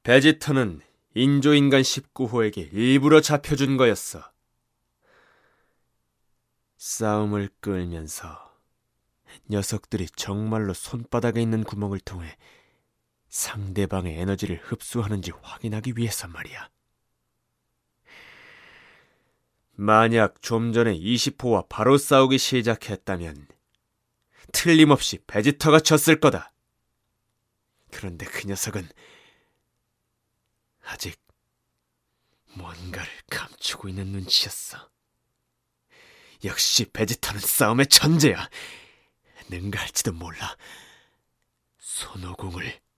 베지터는 인조인간 19호에게 일부러 잡혀준 거였어. 싸움을 끌면서 녀석들이 정말로 손바닥에 있는 구멍을 통해 상대방의 에너지를 흡수하는지 확인하기 위해서 말이야. 만약 좀 전에 20호와 바로 싸우기 시작했다면 틀림없이 베지터가 졌을 거다. 그런데 그 녀석은 아직 뭔가를 감추고 있는 눈치였어. 역시 베지터는 싸움의 천재야. 능가할지도 몰라. 손오공을